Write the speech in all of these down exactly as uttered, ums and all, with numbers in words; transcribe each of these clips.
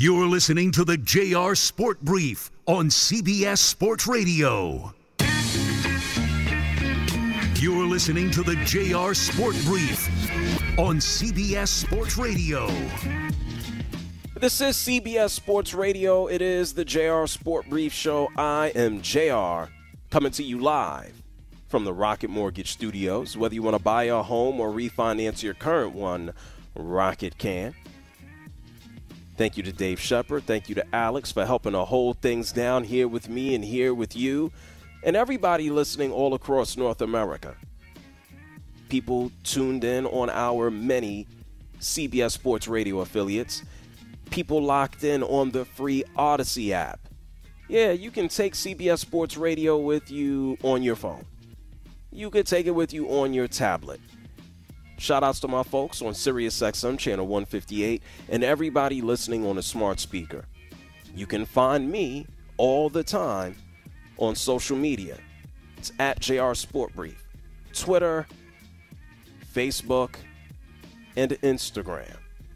You're listening to the J R Sport Brief on C B S Sports Radio. You're listening to the J R Sport Brief on C B S Sports Radio. This is C B S Sports Radio. It is the J R Sport Brief Show. I am J R, coming to you live from the Rocket Mortgage Studios. Whether you want to buy a home or refinance your current one, Rocket can. Thank you to Dave Shepard. Thank you to Alex for helping to hold things down here with me and here with you and everybody listening all across North America. People tuned in on our many C B S Sports Radio affiliates. People locked in on the free Odyssey app. Yeah, you can take C B S Sports Radio with you on your phone. You could take it with you on your tablet. Shout outs to my folks on Sirius X M channel one fifty-eight and everybody listening on a smart speaker. You can find me all the time on social media. It's at J R Sport Brief, Twitter, Facebook, and Instagram.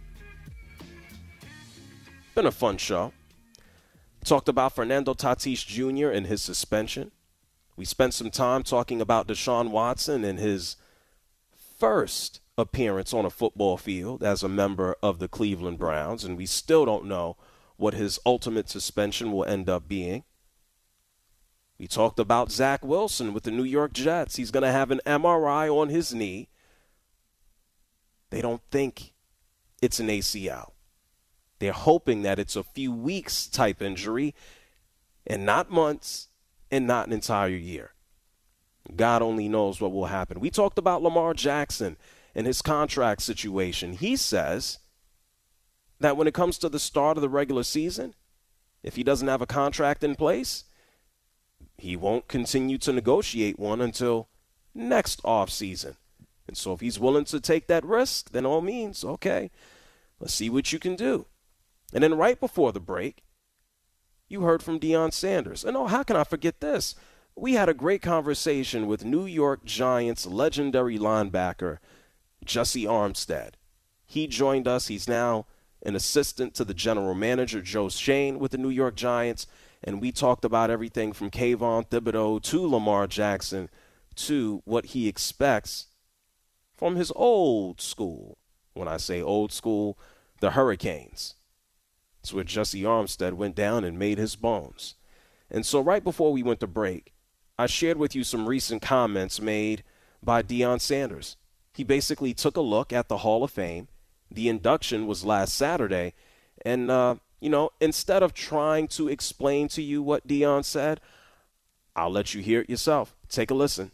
Been a fun show. Talked about Fernando Tatis Junior and his suspension. We spent some time talking about Deshaun Watson and his first appearance on a football field as a member of the Cleveland Browns, and we still don't know what his ultimate suspension will end up being. We talked about Zach Wilson with the New York Jets. He's going to have an M R I on his knee. They don't think it's an A C L. They're hoping that it's a few weeks type injury and not months and not an entire year. God only knows what will happen. We talked about Lamar Jackson and his contract situation. He says that when it comes to the start of the regular season, if he doesn't have a contract in place, he won't continue to negotiate one until next offseason. And so if he's willing to take that risk, then all means, okay, let's see what you can do. And then right before the break, you heard from Deion Sanders. And oh, how can I forget this? We had a great conversation with New York Giants legendary linebacker Jessie Armstead. He joined us. He's now an assistant to the general manager, Joe Schoen, with the New York Giants. And we talked about everything from Kayvon Thibodeau to Lamar Jackson to what he expects from his old school. When I say old school, the Hurricanes. It's where Jessie Armstead went down and made his bones. And so right before we went to break, I shared with you some recent comments made by Deion Sanders. He basically took a look at the Hall of Fame. The induction was last Saturday. And, uh, you know, instead of trying to explain to you what Deion said, I'll let you hear it yourself. Take a listen.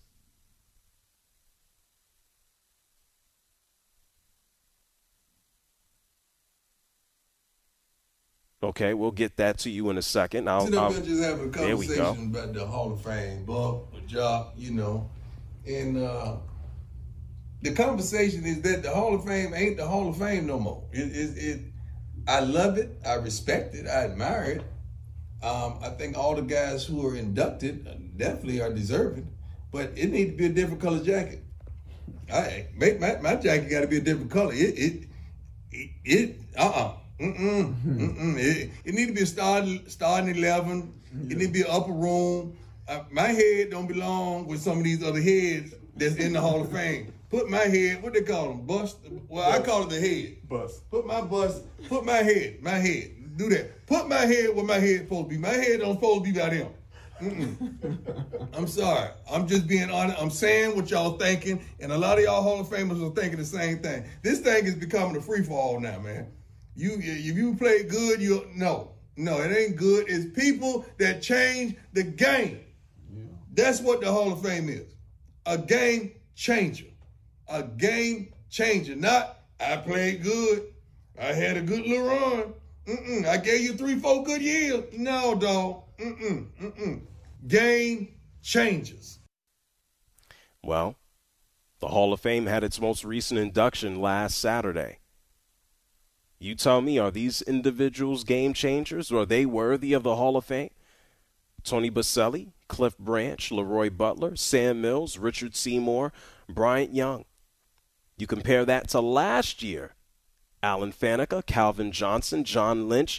Okay, we'll get that to you in a second. I'll, I'll, I'll, just having a conversation about the Hall of Fame, Bob, Jock, you know, and uh, the conversation is that the Hall of Fame ain't the Hall of Fame no more. It, it, it I love it, I respect it, I admire it. Um, I think all the guys who are inducted definitely are deserving, but it needs to be a different color jacket. I make my, my jacket got to be a different color. It it it, it uh uh. Mm-mm, mm-mm. It, it need to be a starting, starting eleven. It need to be an upper room. Uh, my head don't belong with some of these other heads that's in the Hall of Fame. Put my head, what they call them, bust? Well, bust. I call it the head. Bust. Put my bust, put my head, my head. Do that. Put my head where my head supposed to be. My head don't supposed to be about him. Mm-mm. I'm sorry. I'm just being honest. I'm saying what y'all thinking, and a lot of y'all Hall of Famers are thinking the same thing. This thing is becoming a free-for-all now, man. You, if you play good, you no, no, it ain't good. It's people that change the game. Yeah. That's what the Hall of Fame is. A game changer. A game changer. Not, I played good. I had a good little run. Mm-mm. I gave you three, four good years. No, dog. Mm-mm. Mm-mm. Game changers. Well, the Hall of Fame had its most recent induction last Saturday. You tell me, are these individuals game changers, or are they worthy of the Hall of Fame? Tony Boselli, Cliff Branch, Leroy Butler, Sam Mills, Richard Seymour, Bryant Young. You compare that to last year, Alan Faneca, Calvin Johnson, John Lynch,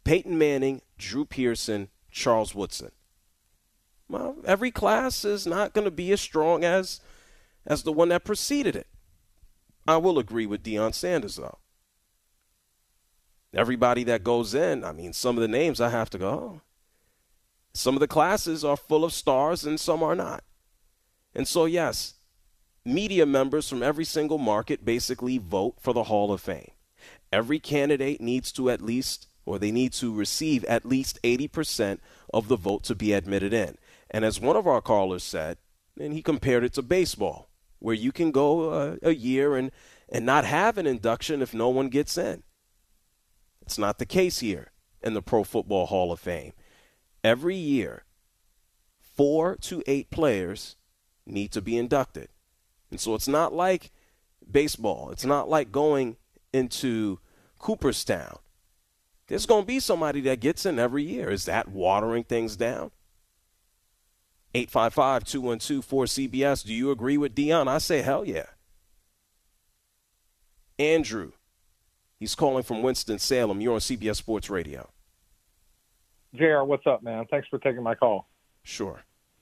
Peyton Manning, Drew Pearson, Charles Woodson. Well, every class is not going to be as strong as as the one that preceded it. I will agree with Deion Sanders, though. Everybody that goes in, I mean, some of the names I have to go, oh. Some of the classes are full of stars and some are not. And so, yes, media members from every single market basically vote for the Hall of Fame. Every candidate needs to at least, or they need to receive at least eighty percent of the vote to be admitted in. And as one of our callers said, and he compared it to baseball, where you can go uh, a year and, and not have an induction if no one gets in. It's not the case here in the Pro Football Hall of Fame. Every year, four to eight players need to be inducted. And so it's not like baseball. It's not like going into Cooperstown. There's going to be somebody that gets in every year. Is that watering things down? eight five five, two one two, four C B S. Do you agree with Deion? I say hell yeah. Andrew, he's calling from Winston-Salem. You're on C B S Sports Radio. J R, what's up, man? Thanks for taking my call. Sure.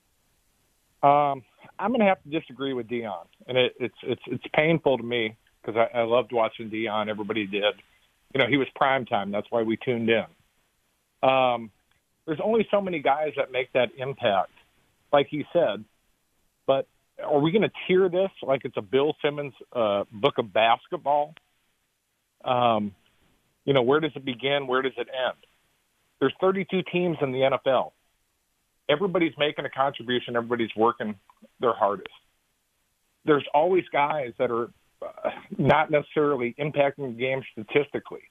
Um, I'm going to have to disagree with Deion, and it, it's it's it's painful to me because I, I loved watching Deion. Everybody did. You know, he was prime time. That's why we tuned in. Um, there's only so many guys that make that impact, like he said. But are we going to tier this like it's a Bill Simmons uh, book of basketball? Um, you know, where does it begin? Where does it end? There's thirty-two teams in the N F L. Everybody's making a contribution. Everybody's working their hardest. There's always guys that are uh, not necessarily impacting the game statistically.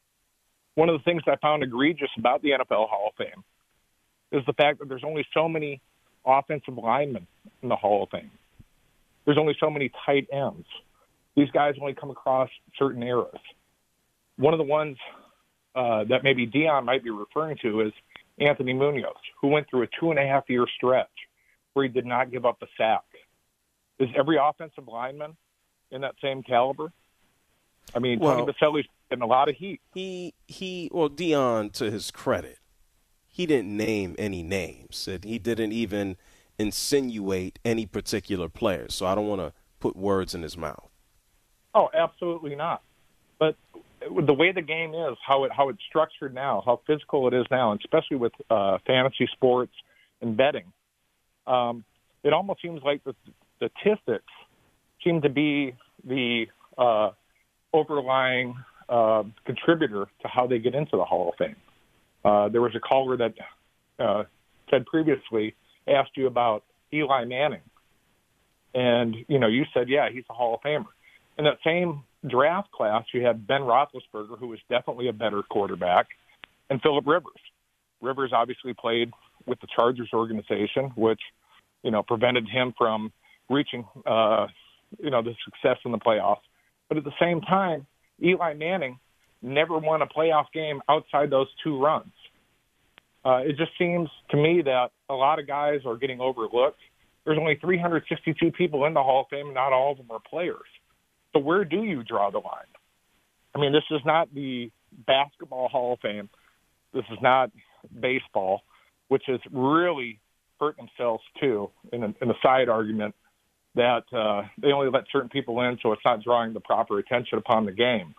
One of the things I found egregious about the N F L Hall of Fame is the fact that there's only so many offensive linemen in the Hall of Fame. There's only so many tight ends. These guys only come across certain eras. One of the ones uh, that maybe Deion might be referring to is Anthony Munoz, who went through a two-and-a-half-year stretch where he did not give up a sack. Is every offensive lineman in that same caliber? I mean, well, Tony Baselli's getting a lot of heat. He, he, well, Deion, to his credit, he didn't name any names. He didn't even insinuate any particular player. So I don't want to put words in his mouth. Oh, absolutely not. But the way the game is, how it how it's structured now, how physical it is now, and especially with uh, fantasy sports and betting, um, it almost seems like the statistics seem to be the uh, overlying uh, contributor to how they get into the Hall of Fame. Uh, there was a caller that uh, said previously, asked you about Eli Manning. And, you know, you said, yeah, he's a Hall of Famer. In that same draft class, you had Ben Roethlisberger, who was definitely a better quarterback, and Phillip Rivers. Rivers obviously played with the Chargers organization, which, you know, prevented him from reaching, uh, you know, the success in the playoffs. But at the same time, Eli Manning never won a playoff game outside those two runs. Uh, it just seems to me that a lot of guys are getting overlooked. There's only three hundred sixty-two people in the Hall of Fame, and not all of them are players. So where do you draw the line? I mean, this is not the Basketball Hall of Fame. This is not baseball, which has really hurt themselves, too, in a, in a side argument that uh, they only let certain people in, so it's not drawing the proper attention upon the game.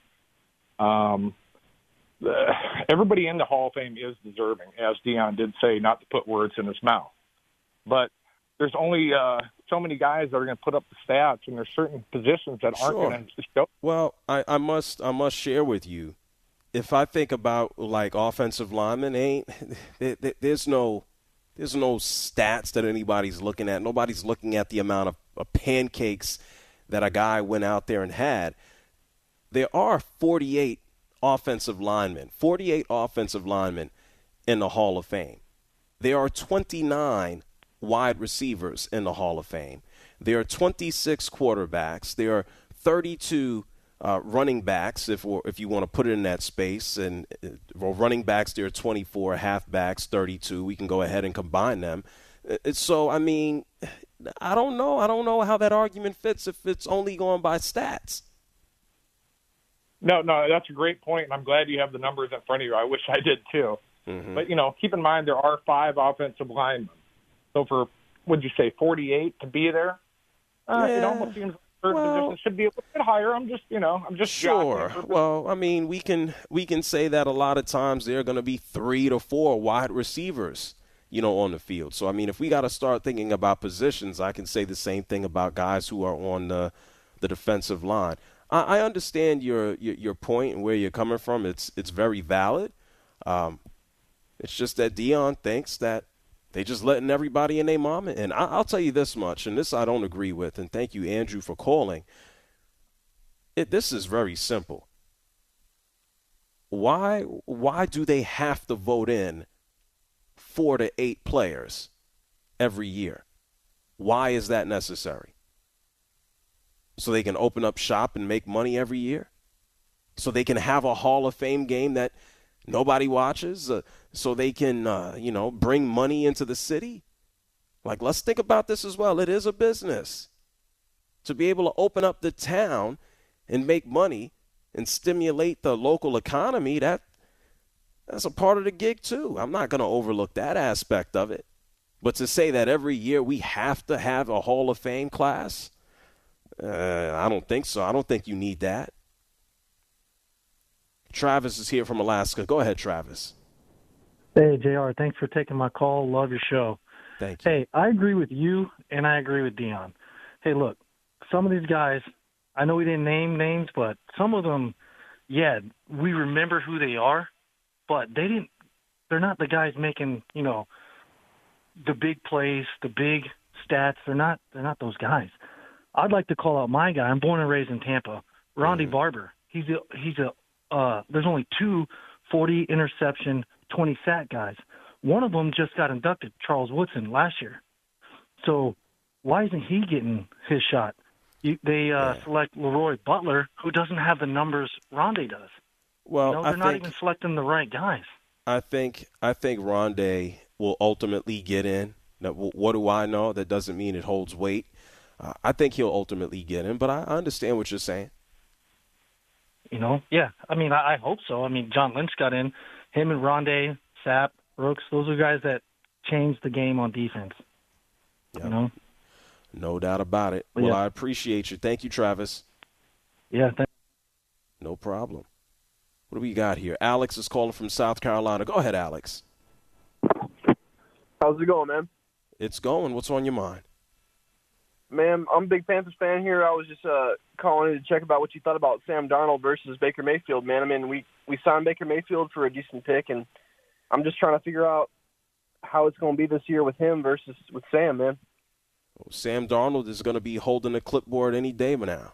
Um, uh, everybody in the Hall of Fame is deserving, as Deion did say, not to put words in his mouth. But there's only uh, so many guys that are going to put up the stats, and there's certain positions that aren't sure. going to show. Well, I, I must I must share with you. If I think about like offensive linemen, ain't there, there's no there's no stats that anybody's looking at. Nobody's looking at the amount of, of pancakes that a guy went out there and had. There are forty-eight offensive linemen, forty-eight offensive linemen in the Hall of Fame. There are twenty-nine wide receivers in the Hall of Fame. There are twenty-six quarterbacks. There are thirty-two uh, running backs, if if you want to put it in that space. And uh, well, running backs, there are twenty-four, halfbacks, thirty-two. We can go ahead and combine them. Uh, so, I mean, I don't know. I don't know how that argument fits if it's only going by stats. No, no, that's a great point, and I'm glad you have the numbers in front of you. I wish I did too. Mm-hmm. But, you know, keep in mind there are five offensive linemen. So for, would you say, forty-eight to be there, uh, yeah. it almost seems like third well, position should be a little bit higher. I'm just, you know, I'm just sure. jockeying. Well, I mean, we can we can say that a lot of times there are going to be three to four wide receivers, you know, on the field. So, I mean, if we got to start thinking about positions, I can say the same thing about guys who are on the, the defensive line. I, I understand your, your your point and where you're coming from. It's it's very valid. Um, it's just that Deion thinks that they just letting everybody and their mama in. I, I'll tell you this much, and this I don't agree with, and thank you, Andrew, for calling. It, this is very simple. Why why do they have to vote in four to eight players every year? Why is that necessary? So they can open up shop and make money every year? So they can have a Hall of Fame game that nobody watches? Uh, so they can, uh, you know, bring money into the city? Like, let's think about this as well. It is a business. To be able to open up the town and make money and stimulate the local economy, that that's a part of the gig too. I'm not going to overlook that aspect of it. But to say that every year we have to have a Hall of Fame class, uh, I don't think so. I don't think you need that. Travis is here from Alaska. Go ahead, Travis. Hey, J R, thanks for taking my call. Love your show. Thank you. Hey, I agree with you, and I agree with Deion. Hey, look, some of these guys, I know we didn't name names, but some of them, yeah, we remember who they are, but they didn't. They're not the guys making, you know, the big plays, the big stats. They're not. They're not those guys. I'd like to call out my guy. I'm born and raised in Tampa, Ronde mm. Barber. He's a. He's a. Uh, there's only two forty interception, twenty sack guys. One of them just got inducted, Charles Woodson, last year. So why isn't he getting his shot? You, they uh, yeah. select Leroy Butler, who doesn't have the numbers Ronde does. Well, you know, they're I not think, even selecting the right guys. I think I think Ronde will ultimately get in. Now, what do I know? That doesn't mean it holds weight. Uh, I think he'll ultimately get in, but I understand what you're saying. You know, yeah. I mean, I, I hope so. I mean, John Lynch got in. Him and Ronde, Sapp, Brooks, those are guys that changed the game on defense. Yep. You know? No doubt about it. Well, yeah. I appreciate you. Thank you, Travis. Yeah, thank you. No problem. What do we got here? Alex is calling from South Carolina. Go ahead, Alex. How's it going, man? It's going. What's on your mind? Man, I'm a big Panthers fan here. I was just uh, calling in to check about what you thought about Sam Darnold versus Baker Mayfield, man. I mean, we, we signed Baker Mayfield for a decent pick, and I'm just trying to figure out how it's going to be this year with him versus with Sam, man. Well, Sam Darnold is going to be holding a clipboard any day now.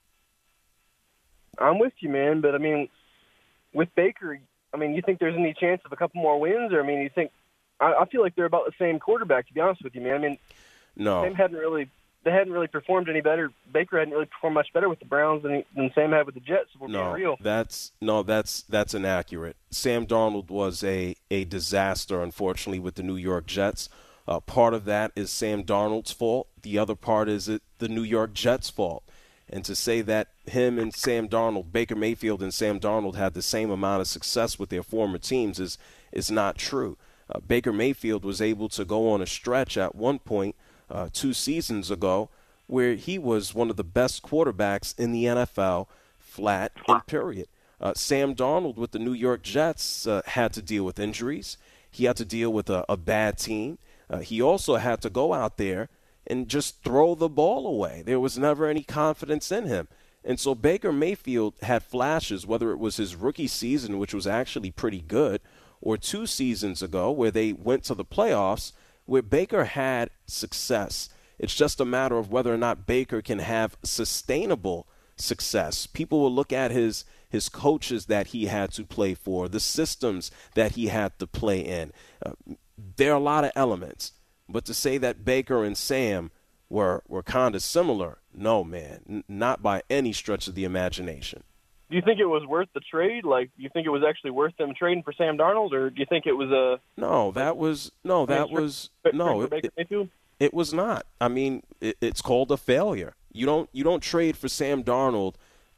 I'm with you, man, but, I mean, with Baker, I mean, you think there's any chance of a couple more wins? Or, I mean, you think – I feel like they're about the same quarterback, to be honest with you, man. I mean, no. Sam hadn't really – they hadn't really performed any better. Baker hadn't really performed much better with the Browns than, he, than Sam had with the Jets. If we're no, being real. that's no, that's that's inaccurate. Sam Darnold was a, a disaster, unfortunately, with the New York Jets. Uh, part of that is Sam Darnold's fault. The other part is it the New York Jets' fault. And to say that him and Sam Darnold, Baker Mayfield and Sam Darnold had the same amount of success with their former teams is is not true. Uh, Baker Mayfield was able to go on a stretch at one point Uh, two seasons ago, where he was one of the best quarterbacks in the N F L, flat and period. Uh, Sam Darnold with the New York Jets uh, had to deal with injuries. He had to deal with a, a bad team. Uh, he also had to go out there and just throw the ball away. There was never any confidence in him. And so Baker Mayfield had flashes, whether it was his rookie season, which was actually pretty good, or two seasons ago where they went to the playoffs, where Baker had success. It's just a matter of whether or not Baker can have sustainable success. People will look at his his coaches that he had to play for, the systems that he had to play in. Uh, there are a lot of elements. But to say that Baker and Sam were, were kind of similar, no, man, n- not by any stretch of the imagination. Do you think it was worth the trade? Like, do you think it was actually worth them trading for Sam Darnold, or do you think it was a? No, that was no, that was no. It, it, it was not. I mean, it, it's called a failure. You don't you don't trade for Sam Darnold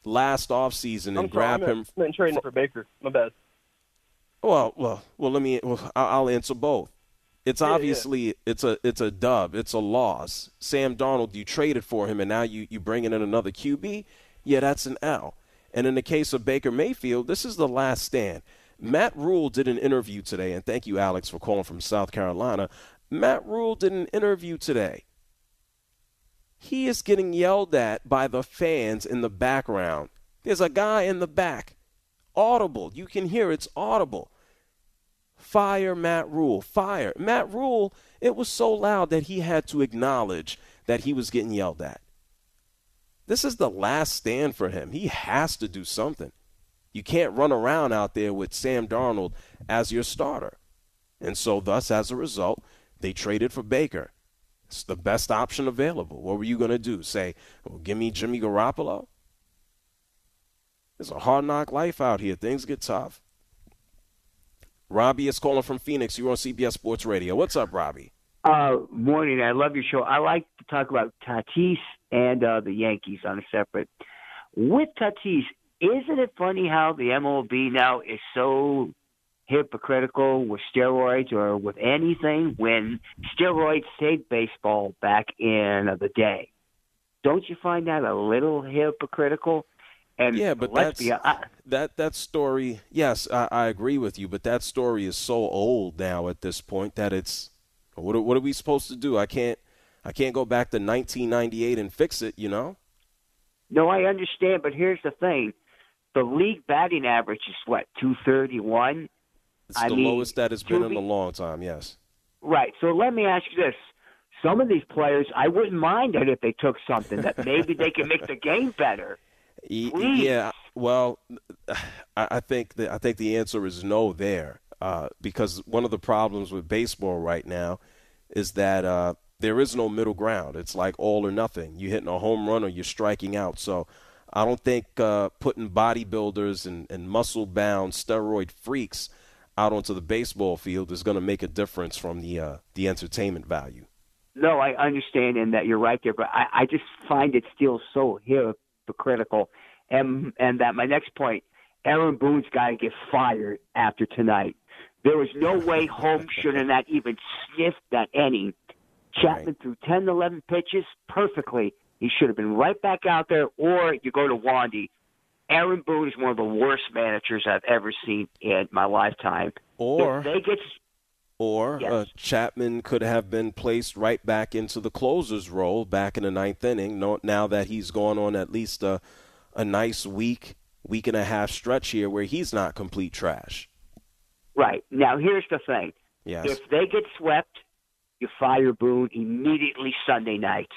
last offseason and I'm grab sorry, I him. meant, meant trading for, for Baker. My bad. Well, well, well. Let me. Well, I'll answer both. It's Yeah, obviously yeah. it's a it's a dub. It's a loss. Sam Darnold, you traded for him, and now you you bringing in another Q B. Yeah, that's an L. And in the case of Baker Mayfield, this is the last stand. Matt Rule did an interview today, and thank you, Alex, for calling from South Carolina. Matt Rule did an interview today. He is getting yelled at by the fans in the background. There's a guy in the back. Audible. You can hear it's audible. Fire Matt Rule. Fire. Matt Rule, it was so loud that he had to acknowledge that he was getting yelled at. This is the last stand for him. He has to do something. You can't run around out there with Sam Darnold as your starter. And so thus, as a result, they traded for Baker. It's the best option available. What were you going to do? Say, well, give me Jimmy Garoppolo? It's a hard knock life out here. Things get tough. Robbie is calling from Phoenix. You're on C B S Sports Radio. What's up, Robbie? Uh, morning. I love your show. I like to talk about Tatis and uh, the Yankees on a separate. With Tatis, isn't it funny how the M L B now is so hypocritical with steroids or with anything when steroids saved baseball back in the day? Don't you find that a little hypocritical? And yeah, but let's that's, be, I, that that story, yes, I, I agree with you, but that story is so old now at this point that it's, what are, what are we supposed to do? I can't I can't go back to nineteen ninety-eight and fix it, you know? No, I understand, but here's the thing. The league batting average is, what, two thirty-one? It's I the mean, lowest that it's been in be, a long time, yes. Right. So let me ask you this. Some of these players, I wouldn't mind it if they took something that maybe they can make the game better. Please. Yeah, well, I think the, I think the answer is no there uh, because one of the problems with baseball right now is that uh, there is no middle ground. It's like all or nothing. You're hitting a home run or you're striking out. So I don't think uh, putting bodybuilders and, and muscle-bound steroid freaks out onto the baseball field is going to make a difference from the uh, the entertainment value. No, I understand and that you're right there, but I, I just find it still so hypocritical. And and that my next point, Aaron Boone's got to get fired after tonight. There was no way Holmes should have not even sniffed that inning. Chapman Right. threw ten, eleven pitches perfectly. He should have been right back out there, or you go to Wandy. Aaron Boone is one of the worst managers I've ever seen in my lifetime. Or if they get Or Yes. uh, Chapman could have been placed right back into the closer's role back in the ninth inning, no, now that he's gone on at least a, a nice week, week and a half stretch here where he's not complete trash. Right. Now, here's the thing. Yes. If they get swept, you fire Boone immediately Sunday night.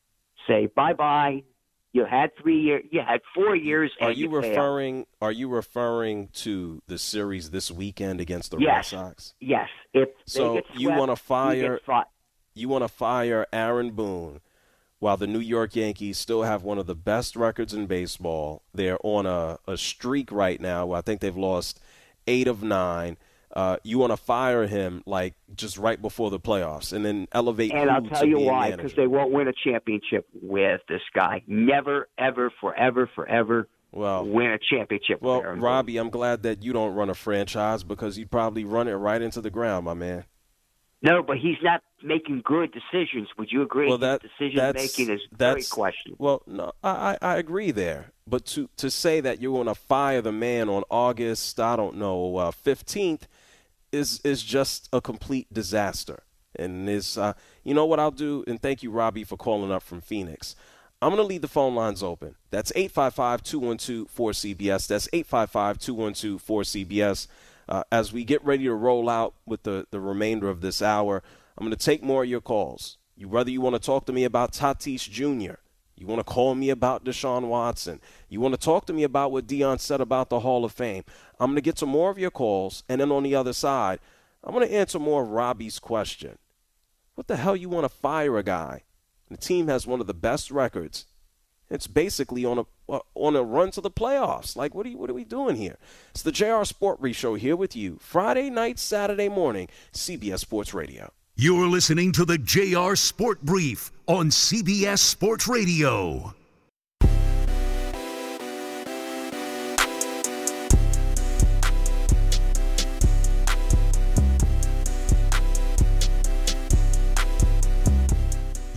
Say bye-bye. You had three years. You had four years. Are and you, you referring? failed. Are you referring to the series this weekend against the Yes. Red Sox? Yes. If So they get swept, you want to fire? You, get fi- You want to fire Aaron Boone while the New York Yankees still have one of the best records in baseball. They're on a, a streak right now. I think they've lost eight of nine. Uh, you want to fire him like just right before the playoffs and then elevate And I'll who tell to you be a why, manager? because they won't win a championship with this guy. Never, ever, forever, forever Well, win a championship well, with Aaron Boone. Robbie, I'm glad that you don't run a franchise because you'd probably run it right into the ground, my man. No, but he's not making good decisions. Would you agree? Well, that His decision that's, making is very that's, questionable. Well, no, I, I I agree there. But to, to say that you're going to fire the man on August, I don't know, uh, fifteenth is is just a complete disaster. And is uh, you know what I'll do? And thank you, Robbie, for calling up from Phoenix. I'm going to leave the phone lines open. That's eight five five, two one two, four C B S. That's eight five five, two one two, four C B S. Uh, as we get ready to roll out with the, the remainder of this hour, I'm going to take more of your calls. You Whether you want to talk to me about Tatis Junior, you want to call me about Deshaun Watson, you want to talk to me about what Deion said about the Hall of Fame, I'm going to get to more of your calls, and then on the other side, I'm going to answer more of Robbie's question. What the hell you want to fire a guy? The team has one of the best records. It's basically on a uh, on a run to the playoffs. Like, what are you, what are we doing here? It's the J R Sport Brief Show here with you. Friday night, Saturday morning, C B S Sports Radio. You're listening to the J R Sport Brief on C B S Sports Radio.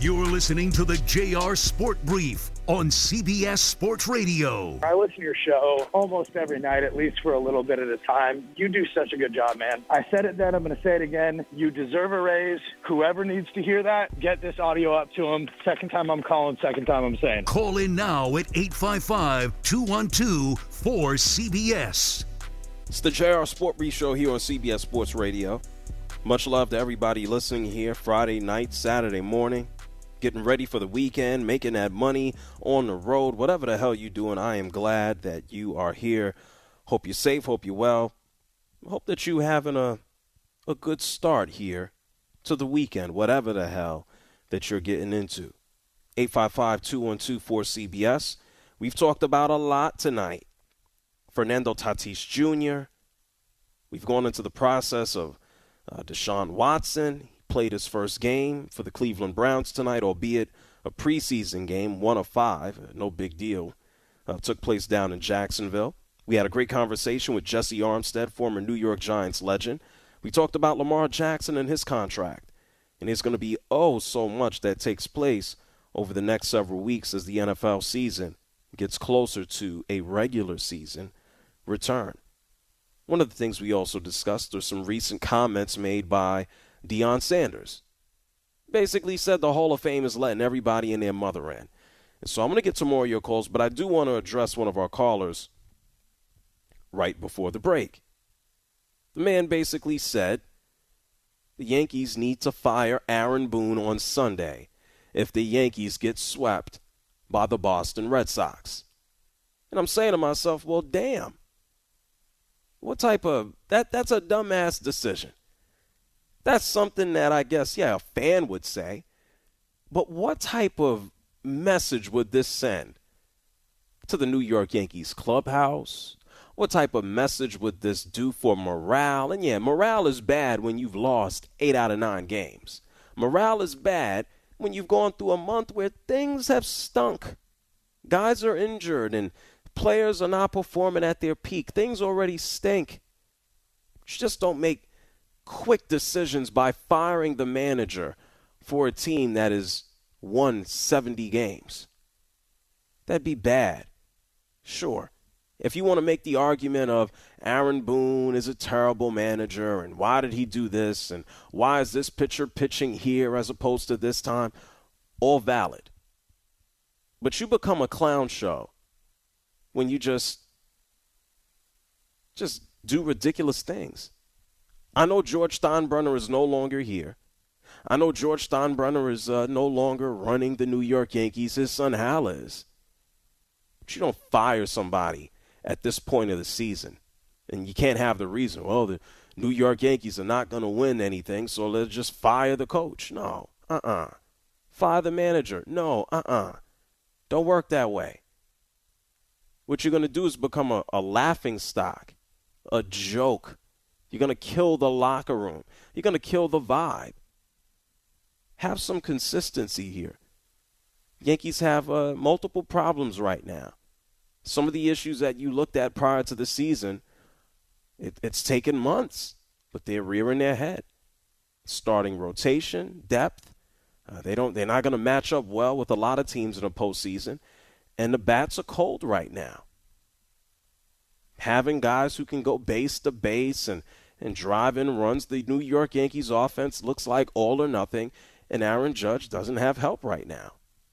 You're listening to the J R Sport Brief on C B S Sports Radio. I listen to your show almost every night, at least for a little bit at a time. You do such a good job, man. I said it then, I'm going to say it again. You deserve a raise. Whoever needs to hear that, get this audio up to them. Second time I'm calling, second time I'm saying. Call in now at eight five five, two one two, four C B S. It's the J R Sport Brief Show here on C B S Sports Radio. Much love to everybody listening here Friday night, Saturday morning. Getting ready for the weekend, making that money on the road, whatever the hell you're doing. I am glad that you are here. Hope you're safe, hope you're well. Hope that you're having a, a good start here to the weekend, whatever the hell that you're getting into. eight five five, two one two, four C B S. We've talked about a lot tonight. Fernando Tatis Junior We've gone into the process of uh, Deshaun Watson. Played his first game for the Cleveland Browns tonight, albeit a preseason game, one of five, no big deal. Uh, took place down in Jacksonville. We had a great conversation with Jesse Armstead, former New York Giants legend. We talked about Lamar Jackson and his contract. And there's going to be oh so much that takes place over the next several weeks as the N F L season gets closer to a regular season return. One of the things we also discussed are some recent comments made by Deion Sanders. Basically said the Hall of Fame is letting everybody and their mother in. And so I'm going to get to more of your calls, but I do want to address one of our callers right before the break. The man basically said the Yankees need to fire Aaron Boone on Sunday if the Yankees get swept by the Boston Red Sox. And I'm saying to myself, well, damn. What type of that that's a dumbass decision. That's something that I guess, yeah, a fan would say. But what type of message would this send to the New York Yankees clubhouse? What type of message would this do for morale? And yeah, morale is bad when you've lost eight out of nine games. Morale is bad when you've gone through a month where things have stunk. Guys are injured and players are not performing at their peak. Things already stink. You just don't make quick decisions by firing the manager for a team that has won seventy games. That'd be bad. Sure. If you want to make the argument of Aaron Boone is a terrible manager and why did he do this and why is this pitcher pitching here as opposed to this time, all valid. But you become a clown show when you just just do ridiculous things. I know George Steinbrenner is no longer here. I know George Steinbrenner is uh, no longer running the New York Yankees. His son Hal is. But you don't fire somebody at this point of the season. And you can't have the reason, well, the New York Yankees are not going to win anything, so let's just fire the coach. No, uh-uh. Fire the manager. No, uh-uh. Don't work that way. What you're going to do is become a, a laughing stock, a joke. You're going to kill the locker room. You're going to kill the vibe. Have some consistency here. Yankees have uh, multiple problems right now. Some of the issues that you looked at prior to the season, it, it's taken months, but they're rearing their head. Starting rotation, depth. Uh, they don't, they're not going to match up well with a lot of teams in the postseason. And the bats are cold right now. Having guys who can go base to base and, and drive in runs, the New York Yankees offense looks like all or nothing, and Aaron Judge doesn't have help right now.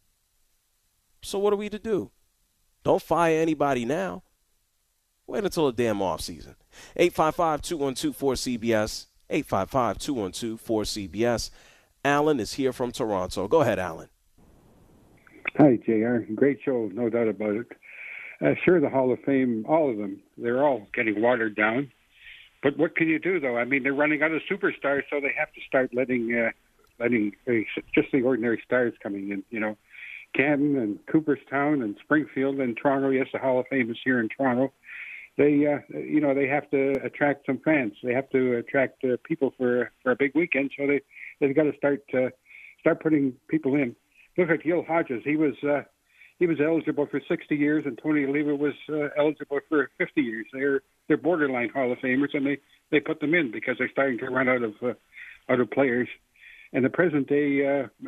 So what are we to do? Don't fire anybody now. Wait until the damn offseason. eight five five, two one two, four C B S. eight five five, two one two, four C B S. Alan is here from Toronto. Go ahead, Alan. Hi, J R. Great show, no doubt about it. Uh, sure, the Hall of Fame, all of them, they're all getting watered down. But what can you do, though? I mean, they're running out of superstars, so they have to start letting uh, letting uh, just the ordinary stars coming in. You know, Canton and Cooperstown and Springfield and Toronto. Yes, the Hall of Fame is here in Toronto. They, uh, you know, they have to attract some fans. They have to attract uh, people for for a big weekend. So they they've got to start uh, start putting people in. Look at Gil Hodges. He was uh, he was eligible for sixty years, and Tony Oliva was uh, eligible for fifty years. They're they're borderline Hall of Famers, and they, they put them in because they're starting to run out of uh, out of players. And the present day uh,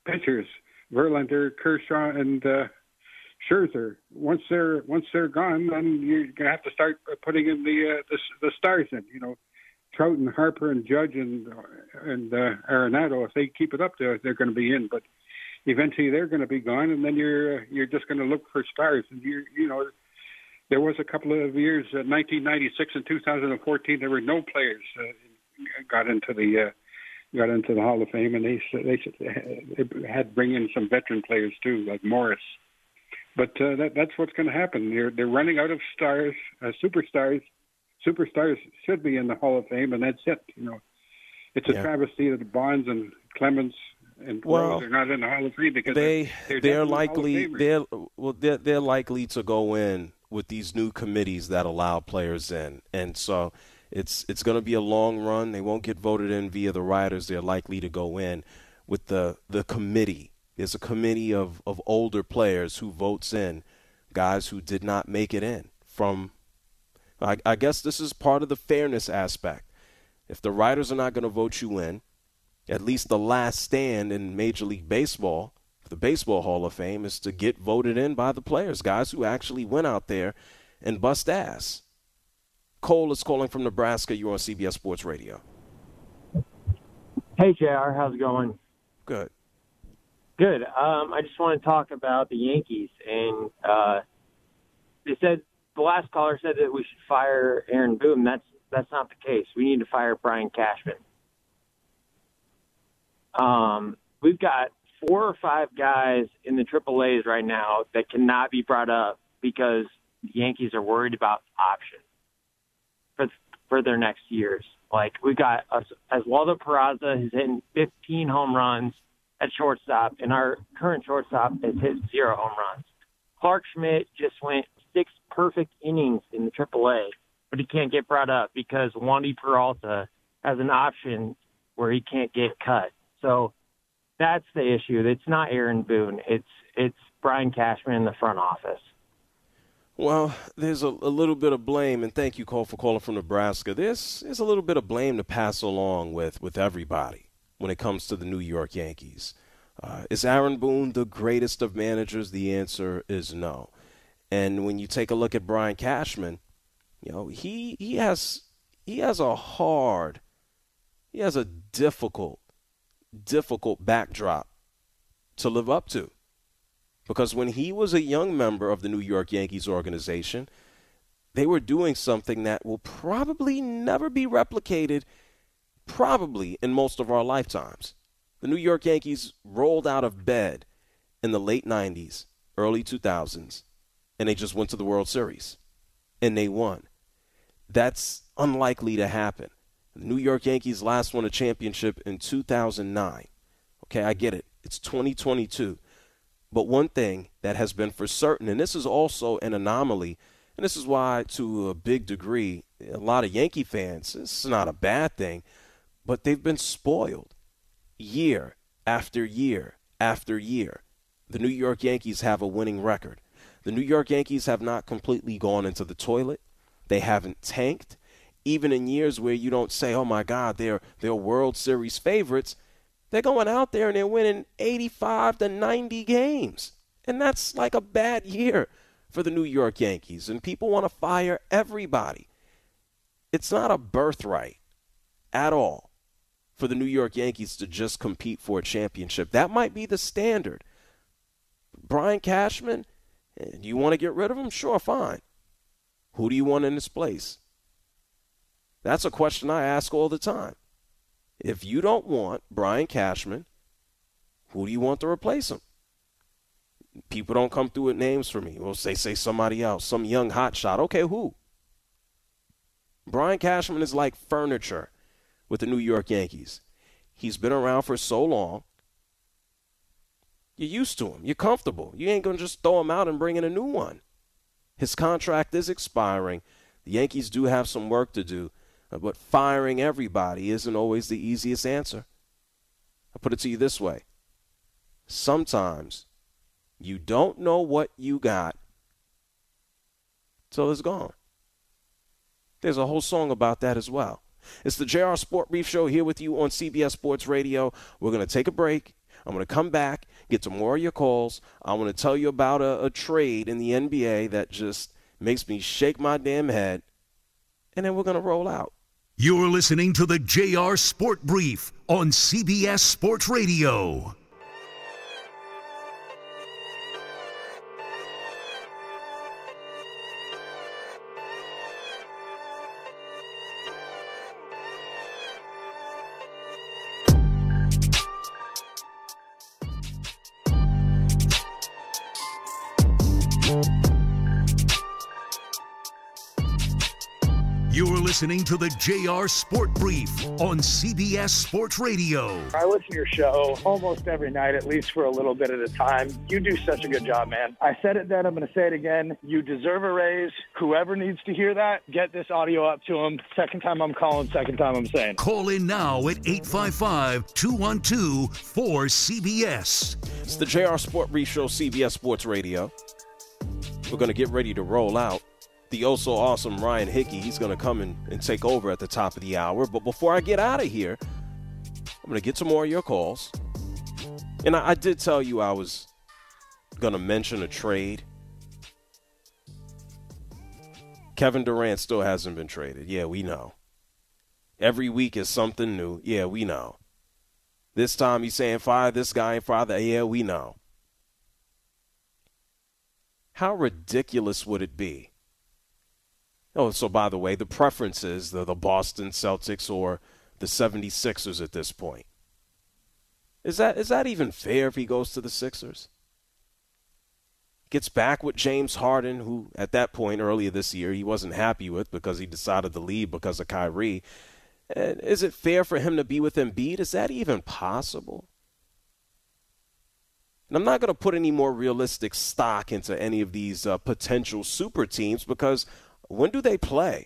pitchers, Verlander, Kershaw, and uh, Scherzer. Once they're once they're gone, then you're gonna have to start putting in the uh, the, the stars in. You know, Trout and Harper and Judge and and uh, Arenado. If they keep it up, they're they're going to be in. But eventually they're going to be gone, and then you're uh, you're just going to look for stars. And you you know, there was a couple of years, uh, nineteen ninety-six and two thousand fourteen. There were no players uh, got into the uh, got into the Hall of Fame, and they they, they had to bring in some veteran players too, like Morris. But uh, that that's what's going to happen. They're they're running out of stars, uh, superstars. Superstars should be in the Hall of Fame, and that's it. You know, it's a yeah. travesty that Bonds and Clemens and well, Rose are not in the Hall of Fame because they they're, they're likely they're well they're they're likely to go in with these new committees that allow players in, and so it's it's going to be a long run. They won't get voted in via the writers. They're likely to go in with the the committee. There's a committee of, of older players who votes in guys who did not make it in from I, I guess this is part of the fairness aspect. If the writers are not going to vote you in, at least the last stand in Major League Baseball, the Baseball Hall of Fame, is to get voted in by the players, guys who actually went out there and bust ass. Cole is calling from Nebraska. You're on C B S Sports Radio. Hey, J R. How's it going? Good. Good. Um, I just want to talk about the Yankees. And uh, they said the last caller said that we should fire Aaron Boone. That's that's not the case. We need to fire Brian Cashman. Um, we've got four or five guys in the triple A's right now that cannot be brought up because the Yankees are worried about options for for their next years. Like we got us, Oswaldo Peraza has hit fifteen home runs at shortstop, and our current shortstop has hit zero home runs. Clark Schmidt just went six perfect innings in the triple A, but he can't get brought up because Wandy Peralta has an option where he can't get cut. So that's the issue. It's not Aaron Boone. It's it's Brian Cashman in the front office. Well, there's a, a little bit of blame, and thank you, Cole, for calling from Nebraska. There's, there's a little bit of blame to pass along with, with everybody when it comes to the New York Yankees. Uh, is Aaron Boone the greatest of managers? The answer is no. And when you take a look at Brian Cashman, you know, he he has he has a hard, he has a difficult, difficult backdrop to live up to. Because when he was a young member of the New York Yankees organization, they were doing something that will probably never be replicated probably in most of our lifetimes. The New York Yankees rolled out of bed in the late nineties, early two thousands, and they just went to the World Series, and they won. That's unlikely to happen. The New York Yankees last won a championship in two thousand nine. Okay, I get it. It's twenty twenty-two. But one thing that has been for certain, and this is also an anomaly, and this is why, to a big degree, a lot of Yankee fans, this is not a bad thing, but they've been spoiled year after year after year. The New York Yankees have a winning record. The New York Yankees have not completely gone into the toilet. They haven't tanked. Even in years where you don't say, oh, my God, they're, they're World Series favorites, they're going out there and they're winning eighty-five to ninety games. And that's like a bad year for the New York Yankees. And people want to fire everybody. It's not a birthright at all for the New York Yankees to just compete for a championship. That might be the standard. Brian Cashman, do you want to get rid of him? Sure, fine. Who do you want in his place? That's a question I ask all the time. If you don't want Brian Cashman, who do you want to replace him? People don't come through with names for me. Well, say say somebody else, some young hotshot. Okay, who? Brian Cashman is like furniture with the New York Yankees. He's been around for so long. You're used to him. You're comfortable. You ain't going to just throw him out and bring in a new one. His contract is expiring. The Yankees do have some work to do. But firing everybody isn't always the easiest answer. I put it to you this way. Sometimes you don't know what you got till it's gone. There's a whole song about that as well. It's the J R Sport Brief Show here with you on C B S Sports Radio. We're going to take a break. I'm going to come back, get some more of your calls. I want to tell you about a, a trade in the N B A that just makes me shake my damn head, and then we're going to roll out. You're listening to the J R Sport Brief on C B S Sports Radio. You're listening to the J R Sport Brief on C B S Sports Radio. I listen to your show almost every night, at least for a little bit at a time. You do such a good job, man. I said it then, I'm going to say it again. You deserve a raise. Whoever needs to hear that, get this audio up to them. Second time I'm calling, second time I'm saying. Call in now at eight five five, two one two, four C B S. It's the J R Sport Brief Show, C B S Sports Radio. We're going to get ready to roll out. The oh-so-awesome Ryan Hickey, he's going to come in and take over at the top of the hour. But before I get out of here, I'm going to get some more of your calls. And I, I did tell you I was going to mention a trade. Kevin Durant still hasn't been traded. Yeah, we know. Every week is something new. Yeah, we know. This time he's saying fire this guy and fire that. Yeah, we know. How ridiculous would it be? Oh, so by the way, the preference is the, the Boston Celtics or the seventy-sixers at this point. Is that is that even fair if he goes to the Sixers? Gets back with James Harden, who at that point earlier this year he wasn't happy with because he decided to leave because of Kyrie. And is it fair for him to be with Embiid? Is that even possible? And I'm not going to put any more realistic stock into any of these uh, potential super teams because when do they play?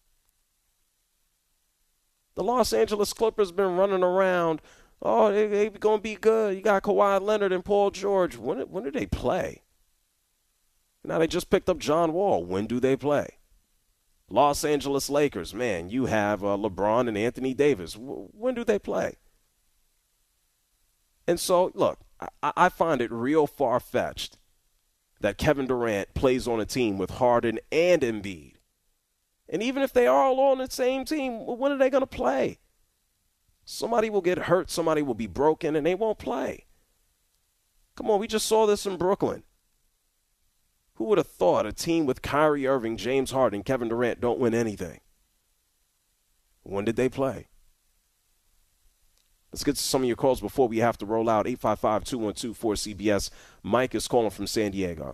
The Los Angeles Clippers been running around. Oh, they, they going to be good. You got Kawhi Leonard and Paul George. When, when do they play? Now they just picked up John Wall. When do they play? Los Angeles Lakers, man, you have uh, LeBron and Anthony Davis. W- when do they play? And so, look, I, I find it real far-fetched that Kevin Durant plays on a team with Harden and Embiid. And even if they are all on the same team, when are they going to play? Somebody will get hurt, somebody will be broken, and they won't play. Come on, we just saw this in Brooklyn. Who would have thought a team with Kyrie Irving, James Harden, Kevin Durant don't win anything? When did they play? Let's get to some of your calls before we have to roll out. eight five five, two one two, four C B S. Mike is calling from San Diego.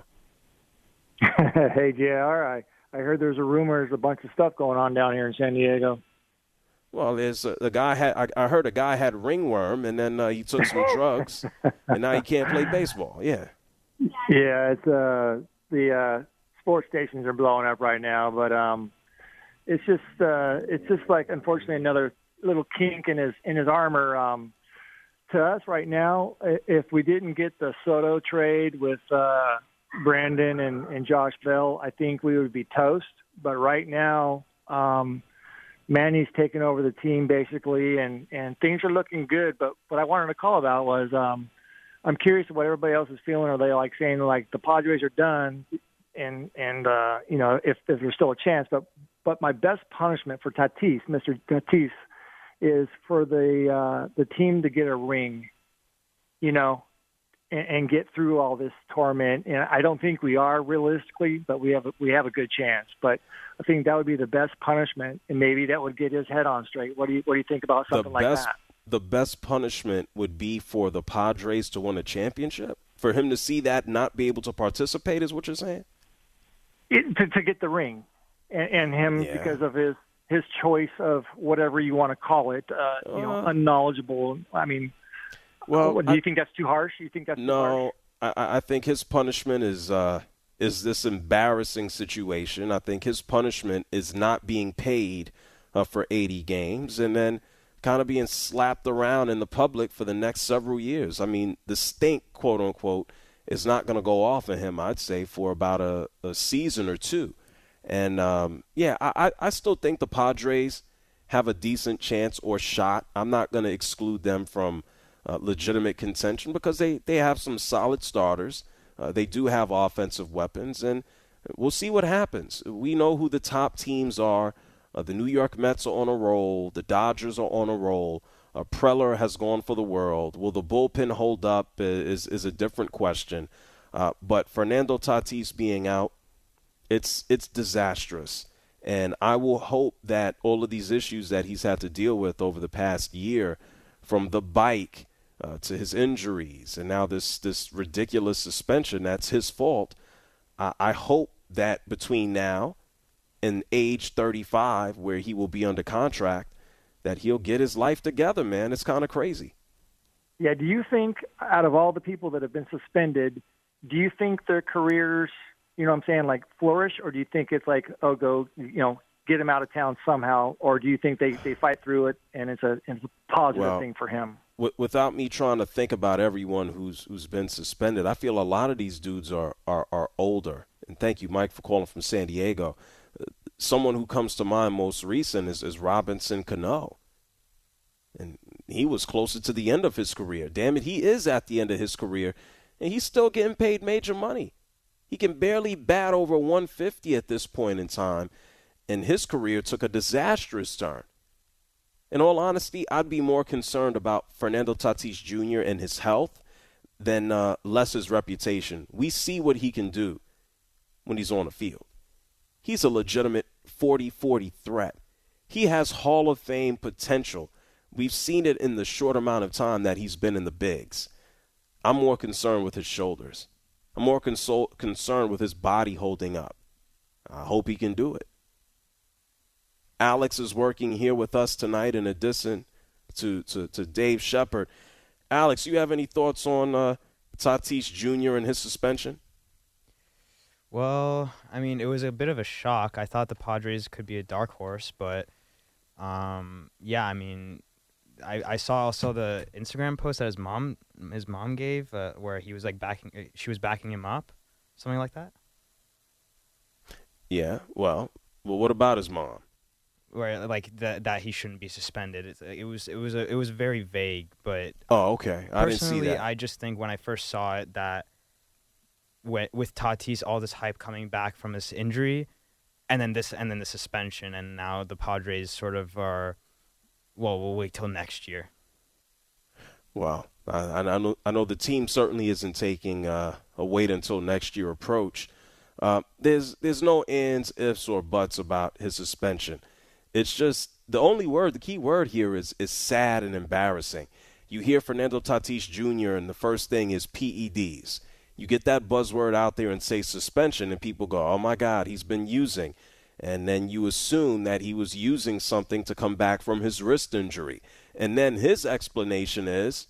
Hey, J R, I, I heard there's a rumor there's a bunch of stuff going on down here in San Diego. Well, there's a, the guy had I, I heard a guy had ringworm, and then uh, he took some drugs, and now he can't play baseball. Yeah. Yeah, it's uh, the uh, sports stations are blowing up right now, but um, it's just uh, it's just like unfortunately another little kink in his in his armor. Um, to us right now, if we didn't get the Soto trade with uh, Brandon and, and Josh Bell, I think we would be toast. But right now, um, Manny's taken over the team basically, and, and things are looking good. But what I wanted to call about was um, I'm curious what everybody else is feeling. Are they like saying like the Padres are done, and and uh, you know if, if there's still a chance? But but my best punishment for Tatis, Mister Tatis, is for the uh, the team to get a ring, you know, and, and get through all this torment. And I don't think we are realistically, but we have a, we have a good chance. But I think that would be the best punishment, and maybe that would get his head on straight. What do you what do you think about something the best, like that? The best punishment would be for the Padres to win a championship. For him to see that not be able to participate is what you're saying? It, to, to get the ring, and, and him Yeah. because of his. his choice of whatever you want to call it, uh, you know, Uh, unknowledgeable. I mean, Well, what, do you I- think that's too harsh? You think that's too No, harsh? I, I think his punishment is uh, is this embarrassing situation. I think his punishment is not being paid uh, for eighty games and then kind of being slapped around in the public for the next several years. I mean, the stink, quote unquote, is not going to go off of him, I'd say, for about a, a season or two. And, um, yeah, I, I still think the Padres have a decent chance or shot. I'm not going to exclude them from uh, legitimate contention because they, they have some solid starters. Uh, they do have offensive weapons, and we'll see what happens. We know who the top teams are. Uh, the New York Mets are on a roll. The Dodgers are on a roll. Uh, Preller has gone for the world. Will the bullpen hold up is, is a different question. Uh, but Fernando Tatis being out, it's it's disastrous. And I will hope that all of these issues that he's had to deal with over the past year, from the bike uh, to his injuries and now this, this ridiculous suspension, that's his fault. I, I hope that between now and age thirty-five, where he will be under contract, that he'll get his life together, man. It's kind of crazy. Yeah, do you think out of all the people that have been suspended, do you think their careers, you know what I'm saying, like flourish, or do you think it's like, oh, go, you know, get him out of town somehow, or do you think they, they fight through it and it's a, it's a positive well, thing for him? W- without me trying to think about everyone who's who's been suspended, I feel a lot of these dudes are, are, are older. And thank you, Mike, for calling from San Diego. Someone who comes to mind most recent is, is Robinson Cano. And he was closer to the end of his career. Damn it, he is at the end of his career, and he's still getting paid major money. He can barely bat over one fifty at this point in time, and his career took a disastrous turn. In all honesty, I'd be more concerned about Fernando Tatis Junior and his health than uh, less his reputation. We see what he can do when he's on the field. He's a legitimate forty forty threat. He has Hall of Fame potential. We've seen it in the short amount of time that he's been in the bigs. I'm more concerned with his shoulders. I'm more consol- concerned with his body holding up. I hope he can do it. Alex is working here with us tonight in addition to, to, to Dave Shepard. Alex, you have any thoughts on uh, Tatis Junior and his suspension? Well, I mean, it was a bit of a shock. I thought the Padres could be a dark horse, but um, yeah, I mean, I, I saw also the Instagram post that his mom his mom gave, uh, where he was like backing, she was backing him up, something like that. Yeah, well, well, what about his mom? Where like that that he shouldn't be suspended. It, it was it was a, it was very vague, but oh, okay, I didn't see personally, that. I just think when I first saw it that with Tatis, all this hype coming back from his injury, and then this, and then the suspension, and now the Padres sort of are, well, we'll wait till next year. Well, I, I know I know the team certainly isn't taking uh, a wait until next year approach. Uh, there's there's no ands, ifs, or buts about his suspension. It's just the only word, the key word here is is sad and embarrassing. You hear Fernando Tatis Junior and the first thing is P E Ds. You get that buzzword out there and say suspension, and people go, oh, my God, he's been using. And then you assume that he was using something to come back from his wrist injury. And then his explanation is,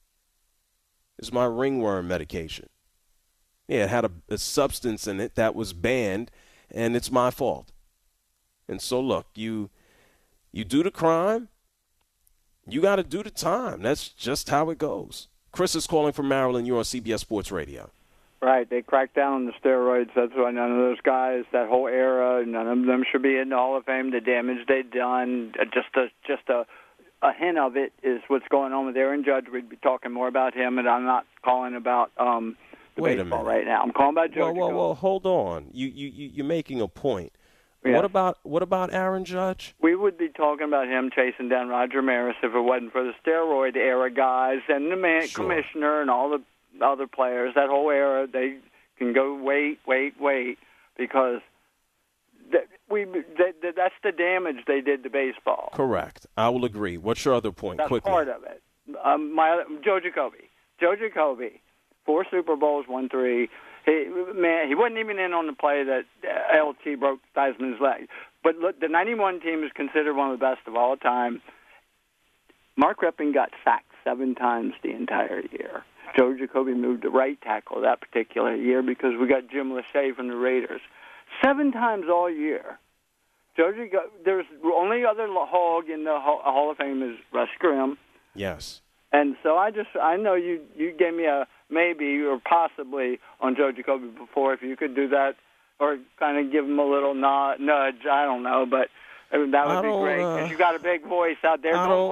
is my ringworm medication. Yeah, it had a, a substance in it that was banned, and it's my fault. And so, look, you you do the crime, you got to do the time. That's just how it goes. Chris is calling from Maryland. You're on C B S Sports Radio. Right. They cracked down on the steroids. That's why none of those guys, that whole era, none of them should be in the Hall of Fame. The damage they've done, just a, just a, a hint of it is what's going on with Aaron Judge. We'd be talking more about him, and I'm not calling about um, the Wait baseball a minute. right now. I'm calling about Joe. Well, well, well, hold on. You, you, you, you're making a point. Yeah. What about what about Aaron Judge? We would be talking about him chasing down Roger Maris if it wasn't for the steroid era guys and the man, Sure. commissioner and all the other players. That whole era, they can go wait, wait, wait, because that, we that, that's the damage they did to baseball. Correct. I will agree. What's your other point? That's Quickly. part of it. Um, my other, Joe Jacoby. Joe Jacoby, four Super Bowls, won three. He, man, he wasn't even in on the play that L T broke Theismann's leg. But look, the ninety-one team is considered one of the best of all time. Mark Rypien got sacked seven times the entire year. Joe Jacoby moved to right tackle that particular year because we got Jim Lachey from the Raiders. Seven times all year. Joe Jacoby, there's only other hog in the Hall of Fame is Russ Grimm. Yes. And so I just, I know you, you gave me a maybe or possibly on Joe Jacoby before. If you could do that or kind of give him a little nod, nudge, I don't know, but that would I be don't, great. uh, Because you got a big voice out there. I Don't don't, hold,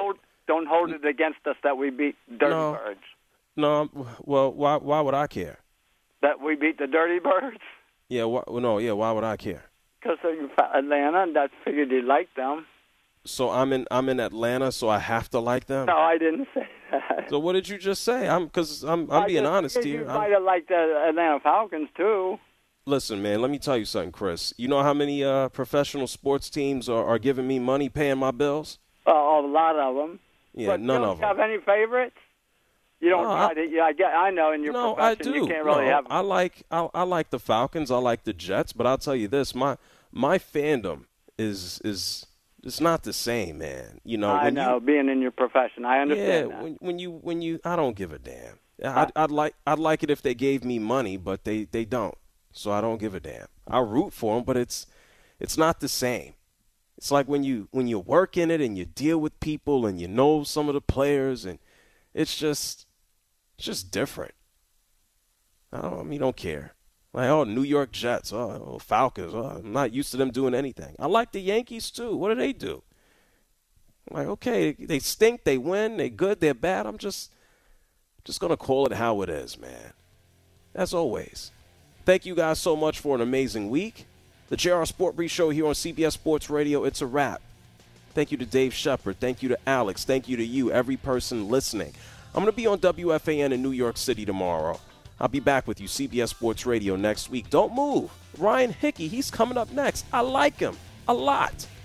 don't hold it against us that we beat Dirty No. Birds. No, I'm- well, why why would I care? That we beat the Dirty Birds? Yeah, why, well, no, yeah, why would I care? Because they're Atlanta, and I figured you liked them. So I'm in I'm in Atlanta, so I have to like them. No, I didn't say that. So what did you just say? I'm because I'm I'm I being just honest figured here. You I'm- might have liked the Atlanta Falcons, too. Listen, man, let me tell you something, Chris. You know how many uh, professional sports teams are, are giving me money, paying my bills? Uh, a lot of them. Yeah, but none you don't of them. have any favorites? You don't No, try I- to, yeah, I, get, I know in your No, I profession do. you can't really no, have I like I, I like the Falcons. I like the Jets. But I'll tell you this: my my fandom is is it's not the same, man. You know, I when know, you, being in your profession. I understand yeah, that. when when you when you I don't give a damn. I'd, I'd like I'd like it if they gave me money, but they, they don't. So I don't give a damn. I root for them, but it's it's not the same. It's like when you when you work in it and you deal with people and you know some of the players, and it's just it's just different. I don't I mean don't care. Like, oh, New York Jets, oh, oh Falcons, oh, I'm not used to them doing anything. I like the Yankees too. What do they do? I'm like, okay, they stink, they win, they good, they're bad. I'm just just gonna call it how it is, man. As always. Thank you guys so much for an amazing week. The J R Sport Brief Show here on C B S Sports Radio, it's a wrap. Thank you to Dave Shepard. Thank you to Alex. Thank you to you, every person listening. I'm going to be on W F A N in New York City tomorrow. I'll be back with you, C B S Sports Radio, next week. Don't move. Ryan Hickey, he's coming up next. I like him a lot.